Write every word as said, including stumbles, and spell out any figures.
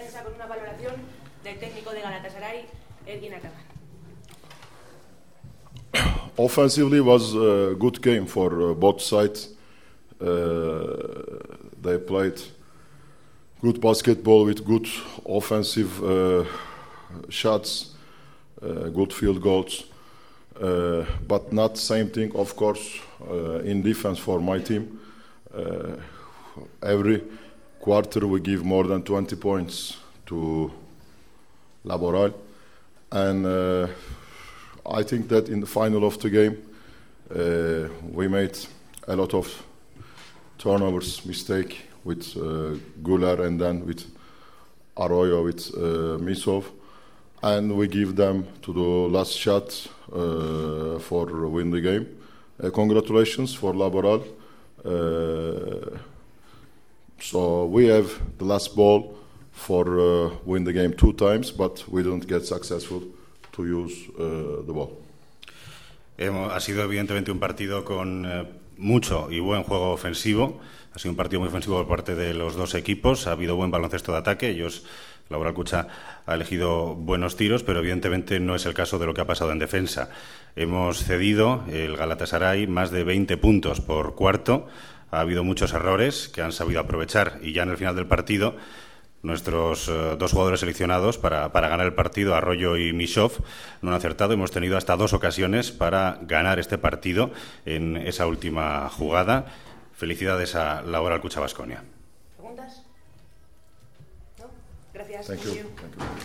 defensa con una valoración del técnico de Galatasaray, Ergin Ataman. Offensively was a good game for uh, both sides. Uh, they played good basketball with good offensive uh, shots, uh, good field goals, uh, but not same thing, of course, uh, in defense for my team. Uh, every quarter we give more than twenty points to Laboral, and uh, I think that in the final of the game uh, we made a lot of turnovers, mistake with uh, Guler and then with Arroyo, with uh, Misov, and we give them to the last shot uh, for win the game. Uh, congratulations for Laboral. Uh, so we have the last ball for uh, win the game two times, but we don't get successful to use uh, the ball. Hemos, ha sido evidentemente un partido con eh, mucho y buen juego ofensivo. Ha sido un partido muy ofensivo por parte de los dos equipos. Ha habido buen baloncesto de ataque. Ellos, Laboral Kucha ha elegido buenos tiros, pero evidentemente no es el caso de lo que ha pasado en defensa. Hemos cedido, el Galatasaray, más de veinte puntos por cuarto. Ha habido muchos errores que han sabido aprovechar, y ya en el final del partido nuestros uh, dos jugadores seleccionados para, para ganar el partido, Arroyo y Misov, no han acertado. Hemos tenido hasta dos ocasiones para ganar este partido en esa última jugada. Felicidades a Laboral Kucha Baskonia. ¿Preguntas? ¿No? Gracias. Thank you. Thank you.